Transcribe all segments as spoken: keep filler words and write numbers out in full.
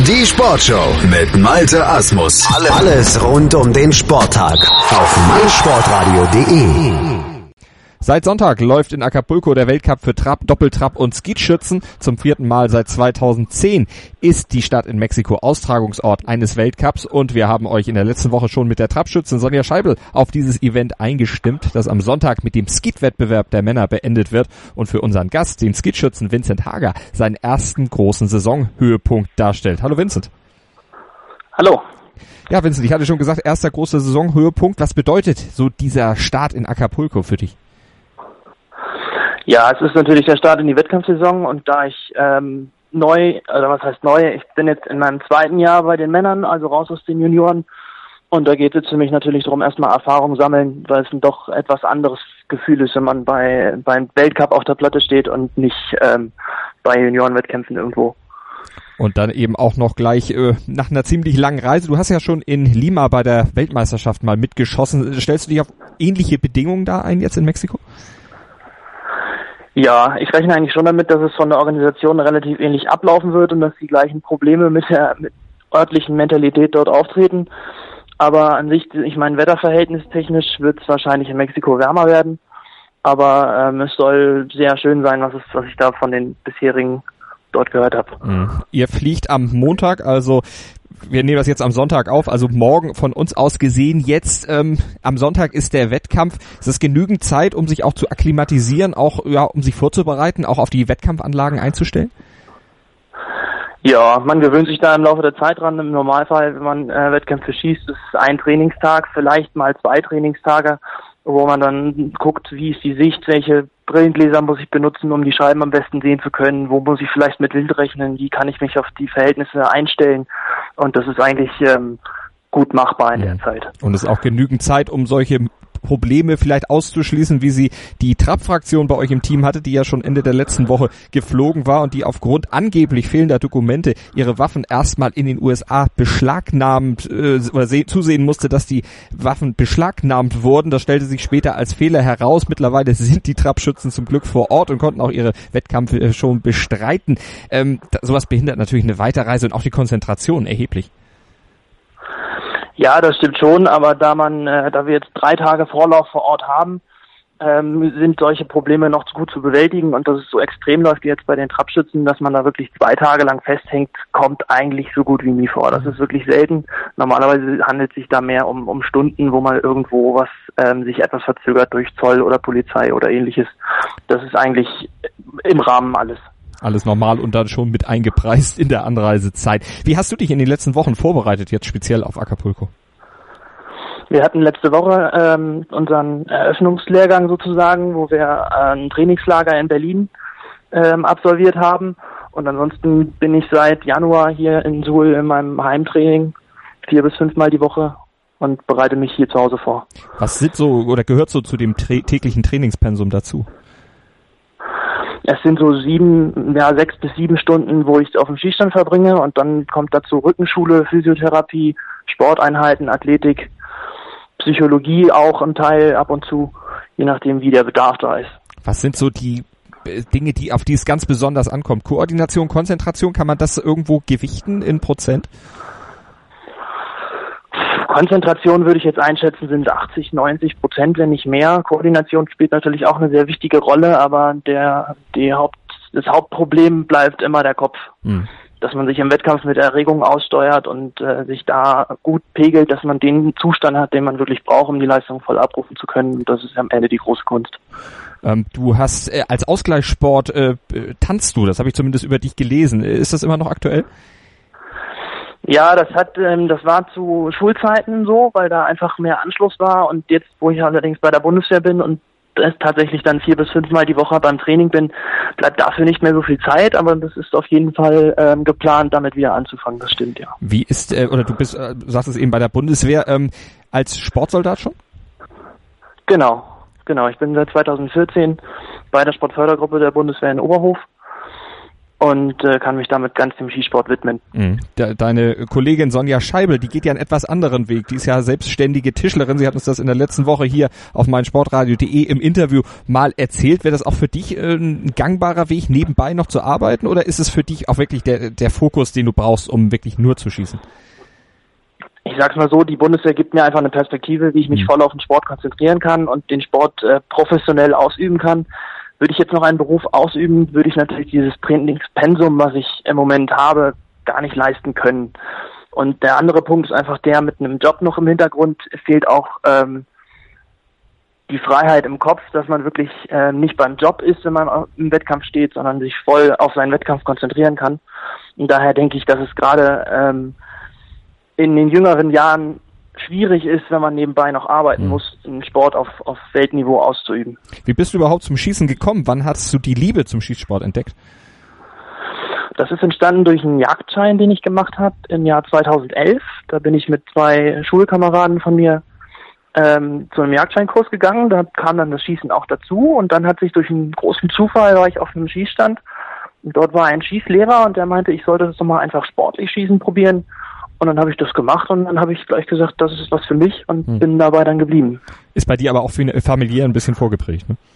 Die Sportshow mit Malte Asmus. Alles rund um den Sporttag auf meinsportradio punkt de. Seit Sonntag läuft in Acapulco der Weltcup für Trap, Doppeltrap und Skeetschützen. Zum vierten Mal seit zweitausendzehn ist die Stadt in Mexiko Austragungsort eines Weltcups und wir haben euch in der letzten Woche schon mit der Trapschützin Sonja Scheibel auf dieses Event eingestimmt, das am Sonntag mit dem Skeet-Wettbewerb der Männer beendet wird und für unseren Gast, den Skeetschützen Vincent Hager, seinen ersten großen Saisonhöhepunkt darstellt. Hallo Vincent. Hallo. Ja Vincent, ich hatte schon gesagt, erster großer Saisonhöhepunkt. Was bedeutet so dieser Start in Acapulco für dich? Ja, es ist natürlich der Start in die Wettkampfsaison und da ich ähm, neu, also was heißt neu, ich bin jetzt in meinem zweiten Jahr bei den Männern, also raus aus den Junioren und da geht es für mich natürlich darum, erstmal Erfahrung sammeln, weil es ein doch etwas anderes Gefühl ist, wenn man bei beim Weltcup auf der Platte steht und nicht ähm, bei Juniorenwettkämpfen irgendwo. Und dann eben auch noch gleich äh, nach einer ziemlich langen Reise. Du hast ja schon in Lima bei der Weltmeisterschaft mal mitgeschossen. Stellst du dich auf ähnliche Bedingungen da ein jetzt in Mexiko? Ja, ich rechne eigentlich schon damit, dass es von der Organisation relativ ähnlich ablaufen wird und dass die gleichen Probleme mit der mit örtlichen Mentalität dort auftreten. Aber an sich, ich meine, wetterverhältnistechnisch wird es wahrscheinlich in Mexiko wärmer werden. Aber ähm, es soll sehr schön sein, was, es, was ich da von den bisherigen dort gehört habe. Mhm. Ihr fliegt am Montag, also wir nehmen das jetzt am Sonntag auf, also morgen von uns aus gesehen. Jetzt ähm, am Sonntag ist der Wettkampf. Ist das genügend Zeit, um sich auch zu akklimatisieren, auch ja, um sich vorzubereiten, auch auf die Wettkampfanlagen einzustellen? Ja, man gewöhnt sich da im Laufe der Zeit dran. Im Normalfall, wenn man äh, Wettkämpfe schießt, ist es ein Trainingstag, vielleicht mal zwei Trainingstage, wo man dann guckt, wie ist die Sicht, welche Brillengläser muss ich benutzen, um die Scheiben am besten sehen zu können, wo muss ich vielleicht mit Wind rechnen, wie kann ich mich auf die Verhältnisse einstellen und das ist eigentlich ähm, gut machbar in der Zeit. Und es ist auch genügend Zeit, um solche Probleme vielleicht auszuschließen, wie sie die Trap-Fraktion bei euch im Team hatte, die ja schon Ende der letzten Woche geflogen war und die aufgrund angeblich fehlender Dokumente ihre Waffen erstmal in den U S A beschlagnahmt äh, oder se- zusehen musste, dass die Waffen beschlagnahmt wurden. Das stellte sich später als Fehler heraus. Mittlerweile sind die Trapschützen zum Glück vor Ort und konnten auch ihre Wettkämpfe schon bestreiten. Ähm, da, sowas behindert natürlich eine Weiterreise und auch die Konzentration erheblich. Ja, das stimmt schon, aber da man, äh, da wir jetzt drei Tage Vorlauf vor Ort haben, ähm, sind solche Probleme noch zu gut zu bewältigen und dass es so extrem läuft wie jetzt bei den Trapschützen, dass man da wirklich zwei Tage lang festhängt, kommt eigentlich so gut wie nie vor. Das ist wirklich selten. Normalerweise handelt es sich da mehr um, um Stunden, wo mal irgendwo was ähm, sich etwas verzögert durch Zoll oder Polizei oder ähnliches. Das ist eigentlich im Rahmen alles. Alles normal und dann schon mit eingepreist in der Anreisezeit. Wie hast du dich in den letzten Wochen vorbereitet, jetzt speziell auf Acapulco? Wir hatten letzte Woche ähm, unseren Eröffnungslehrgang sozusagen, wo wir äh, ein Trainingslager in Berlin ähm, absolviert haben. Und ansonsten bin ich seit Januar hier in Suhl in meinem Heimtraining vier bis fünfmal die Woche und bereite mich hier zu Hause vor. Was sind so oder gehört so zu dem tra- täglichen Trainingspensum dazu? Es sind so sieben, ja, sechs bis sieben Stunden, wo ich auf dem Schießstand verbringe und dann kommt dazu Rückenschule, Physiotherapie, Sporteinheiten, Athletik, Psychologie auch ein Teil ab und zu, je nachdem wie der Bedarf da ist. Was sind so die Dinge, die auf die es ganz besonders ankommt? Koordination, Konzentration, kann man das irgendwo gewichten in Prozent? Konzentration würde ich jetzt einschätzen, sind achtzig, neunzig Prozent, wenn nicht mehr. Koordination spielt natürlich auch eine sehr wichtige Rolle, aber der, die Haupt, das Hauptproblem bleibt immer der Kopf. Hm. Dass man sich im Wettkampf mit Erregung aussteuert und äh, sich da gut pegelt, dass man den Zustand hat, den man wirklich braucht, um die Leistung voll abrufen zu können. Und das ist am Ende die große Kunst. Ähm, du hast äh, als Ausgleichssport äh, tanzt du, das habe ich zumindest über dich gelesen. Ist das immer noch aktuell? Ja, das hat, ähm, das war zu Schulzeiten so, weil da einfach mehr Anschluss war und jetzt, wo ich allerdings bei der Bundeswehr bin und es tatsächlich dann vier bis fünfmal die Woche beim Training bin, bleibt dafür nicht mehr so viel Zeit, aber das ist auf jeden Fall ähm, geplant, damit wieder anzufangen, das stimmt, ja. Wie ist, äh, oder du bist, äh, sagst es eben bei der Bundeswehr, ähm, als Sportsoldat schon? Genau, genau, ich bin seit zweitausendvierzehn bei der Sportfördergruppe der Bundeswehr in Oberhof und äh, kann mich damit ganz dem Skisport widmen. Mhm. De- deine Kollegin Sonja Scheibel, die geht ja einen etwas anderen Weg. Die ist ja selbstständige Tischlerin. Sie hat uns das in der letzten Woche hier auf meinsportradio punkt de im Interview mal erzählt. Wäre das auch für dich äh, ein gangbarer Weg, nebenbei noch zu arbeiten? Oder ist es für dich auch wirklich der, der Fokus, den du brauchst, um wirklich nur zu schießen? Ich sag's mal so, die Bundeswehr gibt mir einfach eine Perspektive, wie ich mich mhm. voll auf den Sport konzentrieren kann und den Sport äh, professionell ausüben kann. Würde ich jetzt noch einen Beruf ausüben, würde ich natürlich dieses Trainingspensum, was ich im Moment habe, gar nicht leisten können. Und der andere Punkt ist einfach der, mit einem Job noch im Hintergrund fehlt auch ähm, die Freiheit im Kopf, dass man wirklich äh, nicht beim Job ist, wenn man im Wettkampf steht, sondern sich voll auf seinen Wettkampf konzentrieren kann. Und daher denke ich, dass es gerade ähm, in den jüngeren Jahren schwierig ist, wenn man nebenbei noch arbeiten mhm. muss, einen Sport auf, auf Weltniveau auszuüben. Wie bist du überhaupt zum Schießen gekommen? Wann hast du die Liebe zum Schießsport entdeckt? Das ist entstanden durch einen Jagdschein, den ich gemacht habe im Jahr zweitausendelf. Da bin ich mit zwei Schulkameraden von mir ähm, zu einem Jagdscheinkurs gegangen. Da kam dann das Schießen auch dazu und dann hat sich durch einen großen Zufall, war ich auf einem Schießstand und dort war ein Schießlehrer und der meinte, ich sollte das doch mal einfach sportlich Schießen probieren. Und dann habe ich das gemacht und dann habe ich gleich gesagt, das ist was für mich und hm. bin dabei dann geblieben. Ist bei dir aber auch familiär ein bisschen vorgeprägt, ne?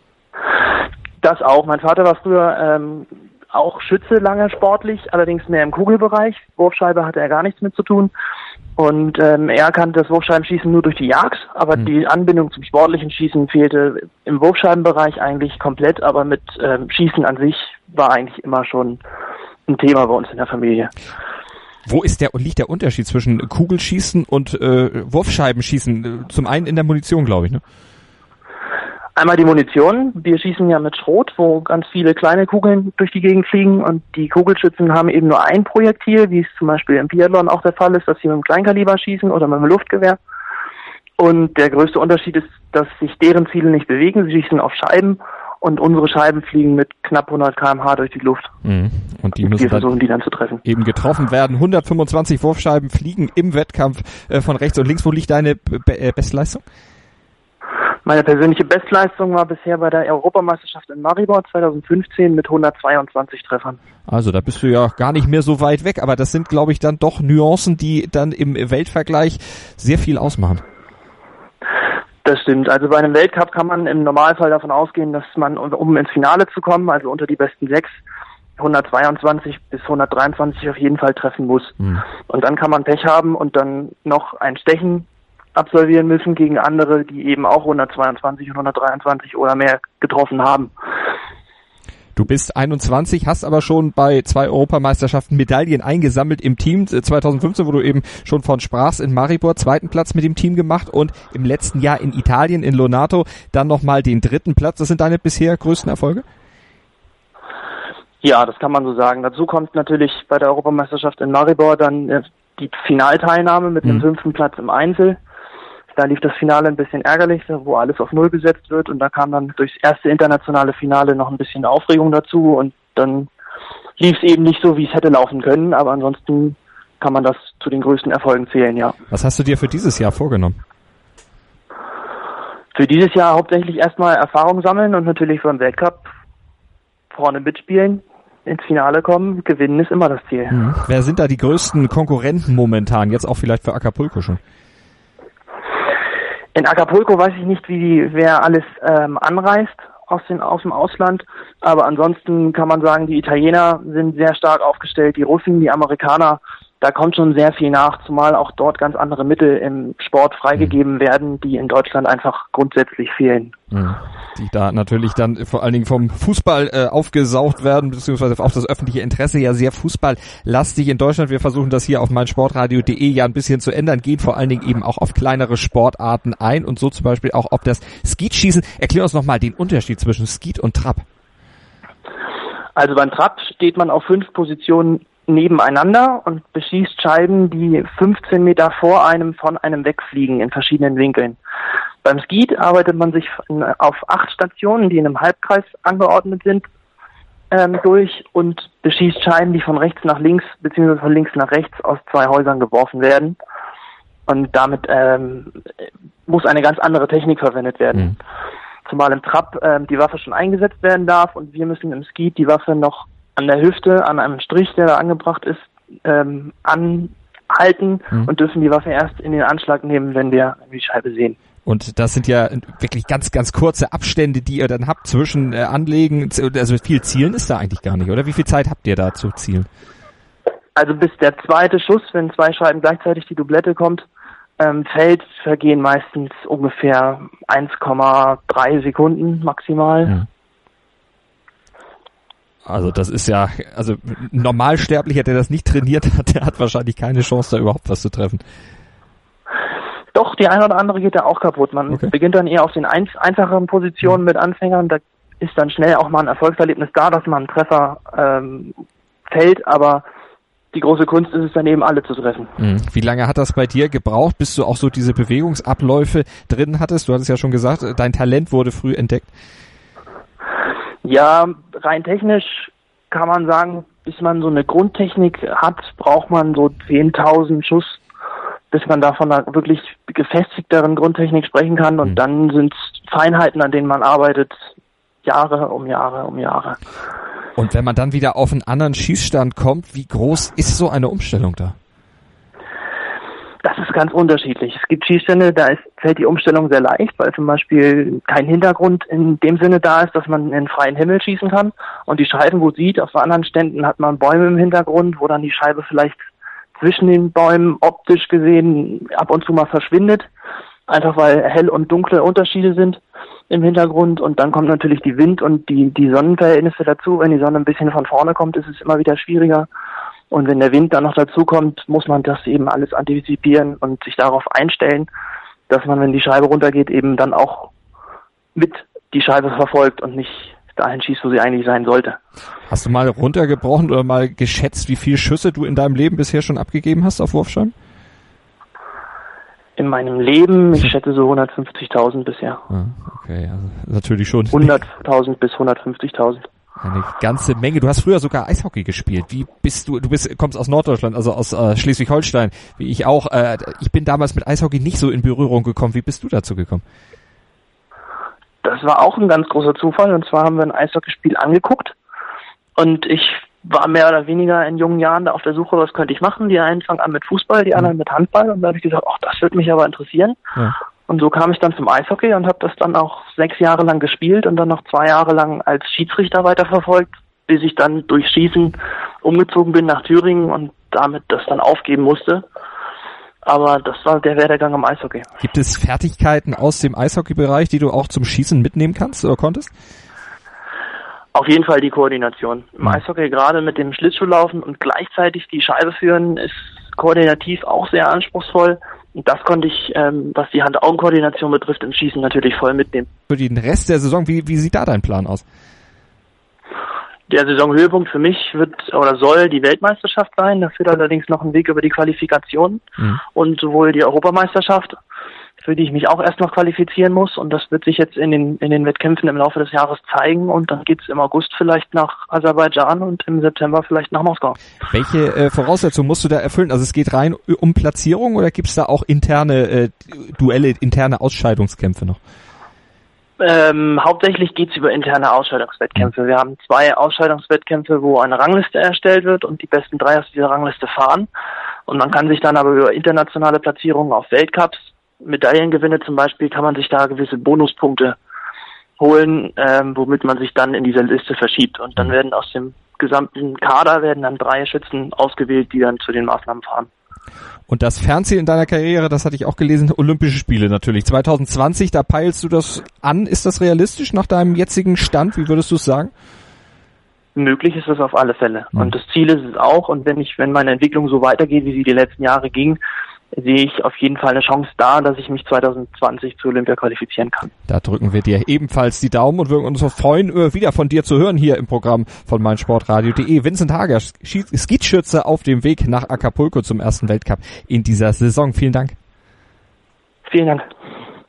Das auch. Mein Vater war früher ähm, auch Schütze, lange sportlich, allerdings mehr im Kugelbereich. Wurfscheibe hatte er gar nichts mit zu tun. Und ähm, er kannte das Wurfscheibenschießen nur durch die Jagd, aber hm. die Anbindung zum sportlichen Schießen fehlte im Wurfscheibenbereich eigentlich komplett, aber mit ähm, Schießen an sich war eigentlich immer schon ein Thema bei uns in der Familie. Wo ist der, liegt der Unterschied zwischen Kugelschießen und äh, Wurfscheibenschießen? Zum einen in der Munition, glaube ich, ne? Einmal die Munition. Wir schießen ja mit Schrot, wo ganz viele kleine Kugeln durch die Gegend fliegen und die Kugelschützen haben eben nur ein Projektil, wie es zum Beispiel im Biathlon auch der Fall ist, dass sie mit dem Kleinkaliber schießen oder mit dem Luftgewehr. Und der größte Unterschied ist, dass sich deren Ziele nicht bewegen. Sie schießen auf Scheiben und unsere Scheiben fliegen mit knapp hundert Kilometer pro Stunde durch die Luft. Mhm. Und die müssen wir versuchen, die dann zu treffen. Eben getroffen werden. hundertfünfundzwanzig Wurfscheiben fliegen im Wettkampf äh, von rechts und links. Wo liegt deine Be- äh, Bestleistung? Meine persönliche Bestleistung war bisher bei der Europameisterschaft in Maribor zweitausendfünfzehn mit hundertzweiundzwanzig Treffern. Also da bist du ja gar nicht mehr so weit weg, aber das sind, glaube ich, dann doch Nuancen, die dann im Weltvergleich sehr viel ausmachen. Das stimmt. Also bei einem Weltcup kann man im Normalfall davon ausgehen, dass man, um ins Finale zu kommen, also unter die besten sechs, hundertzweiundzwanzig bis hundertdreiundzwanzig auf jeden Fall treffen muss. Mhm. Und dann kann man Pech haben und dann noch ein Stechen absolvieren müssen gegen andere, die eben auch hundertzweiundzwanzig und hundertdreiundzwanzig oder mehr getroffen haben. Du bist einundzwanzig, hast aber schon bei zwei Europameisterschaften Medaillen eingesammelt im Team. zweitausendfünfzehn, wo du eben schon von sprachst, in Maribor zweiten Platz mit dem Team gemacht und im letzten Jahr in Italien, in Lonato, dann nochmal den dritten Platz. Das sind deine bisher größten Erfolge? Ja, das kann man so sagen. Dazu kommt natürlich bei der Europameisterschaft in Maribor dann die Finalteilnahme mit einem mhm. fünften Platz im Einzel. Da lief das Finale ein bisschen ärgerlich, wo alles auf Null gesetzt wird und da kam dann durchs erste internationale Finale noch ein bisschen Aufregung dazu und dann lief es eben nicht so, wie es hätte laufen können, aber ansonsten kann man das zu den größten Erfolgen zählen, ja. Was hast du dir für dieses Jahr vorgenommen? Für dieses Jahr hauptsächlich erstmal Erfahrung sammeln und natürlich beim Weltcup vorne mitspielen, ins Finale kommen, gewinnen ist immer das Ziel. Mhm. Wer sind da die größten Konkurrenten momentan, jetzt auch vielleicht für Acapulco schon? In Acapulco weiß ich nicht, wie wer alles ähm, anreist aus, den, aus dem Ausland, aber ansonsten kann man sagen, die Italiener sind sehr stark aufgestellt, die Russen, die Amerikaner, da kommt schon sehr viel nach, zumal auch dort ganz andere Mittel im Sport freigegeben mhm. werden, die in Deutschland einfach grundsätzlich fehlen. Mhm. Die da natürlich dann vor allen Dingen vom Fußball äh, aufgesaugt werden, beziehungsweise auch das öffentliche Interesse ja sehr fußballlastig in Deutschland. Wir versuchen das hier auf meinsportradio punkt de ja ein bisschen zu ändern, gehen vor allen Dingen eben auch auf kleinere Sportarten ein und so zum Beispiel auch auf das Skeetschießen. Erklär uns nochmal den Unterschied zwischen Skeet und Trap. Also beim Trap steht man auf fünf Positionen nebeneinander und beschießt Scheiben, die fünfzehn Meter vor einem von einem wegfliegen in verschiedenen Winkeln. Beim Skeet arbeitet man sich auf acht Stationen, die in einem Halbkreis angeordnet sind, ähm, durch und beschießt Scheiben, die von rechts nach links bzw. von links nach rechts aus zwei Häusern geworfen werden. Und damit ähm, muss eine ganz andere Technik verwendet werden. Mhm. Zumal im Trap ähm, die Waffe schon eingesetzt werden darf und wir müssen im Skeet die Waffe noch an der Hüfte, an einem Strich, der da angebracht ist, ähm, anhalten mhm. und dürfen die Waffe erst in den Anschlag nehmen, wenn wir die Scheibe sehen. Und das sind ja wirklich ganz, ganz kurze Abstände, die ihr dann habt zwischen äh, Anlegen, also viel Zielen ist da eigentlich gar nicht, oder? Wie viel Zeit habt ihr da zu zielen? Also bis der zweite Schuss, wenn zwei Scheiben gleichzeitig die Doublette kommt, ähm, fällt, vergehen meistens ungefähr eins Komma drei Sekunden maximal. Ja. Also das ist ja, also ein Normalsterblicher, der das nicht trainiert hat, der hat wahrscheinlich keine Chance, da überhaupt was zu treffen. Doch, die eine oder andere geht da auch kaputt. Man okay. beginnt dann eher auf den ein, einfacheren Positionen mit Anfängern. Da ist dann schnell auch mal ein Erfolgserlebnis da, dass man einen Treffer ähm, fällt, aber die große Kunst ist es dann eben, alle zu treffen. Wie lange hat das bei dir gebraucht, bis du auch so diese Bewegungsabläufe drin hattest? Du hattest ja schon gesagt, dein Talent wurde früh entdeckt. Ja, rein technisch kann man sagen, bis man so eine Grundtechnik hat, braucht man so zehntausend Schuss, bis man da von einer wirklich gefestigteren Grundtechnik sprechen kann. Und mhm. dann sind es Feinheiten, an denen man arbeitet, Jahre um Jahre um Jahre. Und wenn man dann wieder auf einen anderen Schießstand kommt, wie groß ist so eine Umstellung da? Das ist ganz unterschiedlich. Es gibt Schießstände, da ist, fällt die Umstellung sehr leicht, weil zum Beispiel kein Hintergrund in dem Sinne da ist, dass man in den freien Himmel schießen kann und die Scheiben gut sieht. Auf anderen Ständen hat man Bäume im Hintergrund, wo dann die Scheibe vielleicht zwischen den Bäumen optisch gesehen ab und zu mal verschwindet, einfach weil hell und dunkle Unterschiede sind im Hintergrund. Und dann kommt natürlich die Wind- und die, die Sonnenverhältnisse dazu. Wenn die Sonne ein bisschen von vorne kommt, ist es immer wieder schwieriger. Und wenn der Wind dann noch dazu kommt, muss man das eben alles antizipieren und sich darauf einstellen, dass man, wenn die Scheibe runtergeht, eben dann auch mit die Scheibe verfolgt und nicht dahin schießt, wo sie eigentlich sein sollte. Hast du mal runtergebrochen oder mal geschätzt, wie viele Schüsse du in deinem Leben bisher schon abgegeben hast auf Wurfscheiben? In meinem Leben, ich schätze so hundertfünfzigtausend bisher. Ah, okay, also natürlich schon. hunderttausend bis hundertfünfzigtausend. Eine ganze Menge. Du hast früher sogar Eishockey gespielt. Wie bist du, du bist, kommst aus Norddeutschland, also aus äh, Schleswig-Holstein, wie ich auch. Äh, ich bin damals mit Eishockey nicht so in Berührung gekommen. Wie bist du dazu gekommen? Das war auch ein ganz großer Zufall. Und zwar haben wir ein Eishockeyspiel angeguckt. Und ich war mehr oder weniger in jungen Jahren da auf der Suche, was könnte ich machen. Die einen fangen an mit Fußball, die anderen mit Handball. Und da habe ich gesagt, ach, das würde mich aber interessieren. Ja. Und so kam ich dann zum Eishockey und habe das dann auch sechs Jahre lang gespielt und dann noch zwei Jahre lang als Schiedsrichter weiterverfolgt, bis ich dann durch Schießen umgezogen bin nach Thüringen und damit das dann aufgeben musste. Aber das war der Werdegang im Eishockey. Gibt es Fertigkeiten aus dem Eishockeybereich, die du auch zum Schießen mitnehmen kannst oder konntest? Auf jeden Fall die Koordination. Im Eishockey gerade mit dem Schlittschuhlaufen und gleichzeitig die Scheibe führen ist koordinativ auch sehr anspruchsvoll. Und das konnte ich, ähm, was die Hand-Augen-Koordination betrifft, im Schießen natürlich voll mitnehmen. Für den Rest der Saison, wie, wie sieht da dein Plan aus? Der Saisonhöhepunkt für mich wird oder soll die Weltmeisterschaft sein. Da führt allerdings noch ein Weg über die Qualifikation mhm. und sowohl die Europameisterschaft, für die ich mich auch erst noch qualifizieren muss. Und das wird sich jetzt in den in den Wettkämpfen im Laufe des Jahres zeigen. Und dann geht's im August vielleicht nach Aserbaidschan und im September vielleicht nach Moskau. Welche äh, Voraussetzungen musst du da erfüllen? Also es geht rein um Platzierung oder gibt's da auch interne äh, Duelle, interne Ausscheidungskämpfe noch? Ähm, hauptsächlich geht's über interne Ausscheidungswettkämpfe. Wir haben zwei Ausscheidungswettkämpfe, wo eine Rangliste erstellt wird und die besten drei aus dieser Rangliste fahren. Und man kann sich dann aber über internationale Platzierungen auf Weltcups, Medaillengewinne zum Beispiel, kann man sich da gewisse Bonuspunkte holen, ähm, womit man sich dann in dieser Liste verschiebt. Und dann werden aus dem gesamten Kader werden dann drei Schützen ausgewählt, die dann zu den Maßnahmen fahren. Und das Fernziel in deiner Karriere, das hatte ich auch gelesen, Olympische Spiele natürlich. zwanzig zwanzig, da peilst du das an. Ist das realistisch nach deinem jetzigen Stand? Wie würdest du es sagen? Möglich ist es auf alle Fälle. Mhm. Und das Ziel ist es auch. Und wenn ich, wenn meine Entwicklung so weitergeht, wie sie die letzten Jahre ging, sehe ich auf jeden Fall eine Chance da, dass ich mich zwanzig zwanzig zu Olympia qualifizieren kann. Da drücken wir dir ebenfalls die Daumen und würden uns freuen, wieder von dir zu hören hier im Programm von meinsportradio punkt de. Vincent Hager, Skeetschütze auf dem Weg nach Acapulco zum ersten Weltcup in dieser Saison. Vielen Dank. Vielen Dank.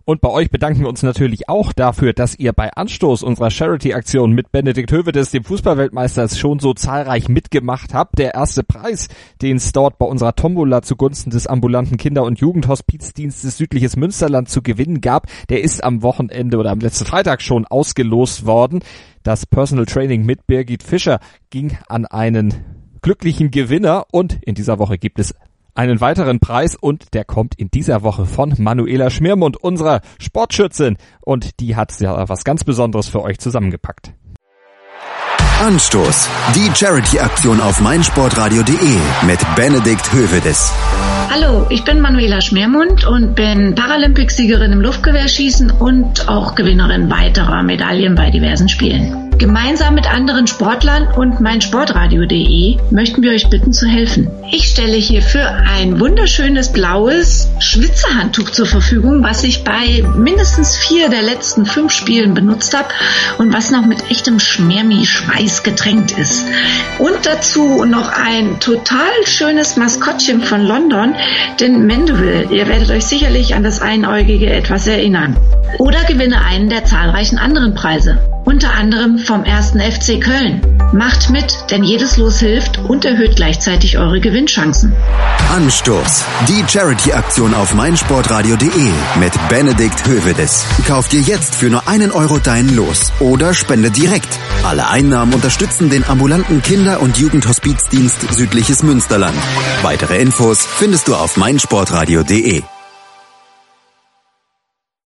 Und bei euch bedanken wir uns natürlich auch dafür, dass ihr bei Anstoß unserer Charity-Aktion mit Benedikt Hövedes, dem Fußballweltmeister, schon so zahlreich mitgemacht habt. Der erste Preis, den es dort bei unserer Tombola zugunsten des ambulanten Kinder- und Jugendhospizdienstes Südliches Münsterland zu gewinnen gab, der ist am Wochenende oder am letzten Freitag schon ausgelost worden. Das Personal Training mit Birgit Fischer ging an einen glücklichen Gewinner und in dieser Woche gibt es einen weiteren Preis und der kommt in dieser Woche von Manuela Schmirmund, unserer Sportschützin, und die hat ja was ganz Besonderes für euch zusammengepackt. Anstoß, die Charity-Aktion auf meinsportradio punkt de mit Benedikt Hövedes. Hallo, ich bin Manuela Schmirmund und bin Paralympicsiegerin im Luftgewehrschießen und auch Gewinnerin weiterer Medaillen bei diversen Spielen. Gemeinsam mit anderen Sportlern und meinsportradio punkt de möchten wir euch bitten zu helfen. Ich stelle hierfür ein wunderschönes blaues Schwitzerhandtuch zur Verfügung, was ich bei mindestens vier der letzten fünf Spielen benutzt habe und was noch mit echtem Schmermi-Schweiß getränkt ist. Und dazu noch ein total schönes Maskottchen von London, den Mandeville. Ihr werdet euch sicherlich an das Einäugige etwas erinnern. Oder gewinne einen der zahlreichen anderen Preise. Unter anderem vom ersten F C Köln. Macht mit, denn jedes Los hilft und erhöht gleichzeitig eure Gewinnchancen. Anstoß, die Charity-Aktion auf meinsportradio punkt de mit Benedikt Hövedes. Kauf dir jetzt für nur einen Euro dein Los oder spende direkt. Alle Einnahmen unterstützen den ambulanten Kinder- und Jugendhospizdienst Südliches Münsterland. Weitere Infos findest du auf meinsportradio punkt de.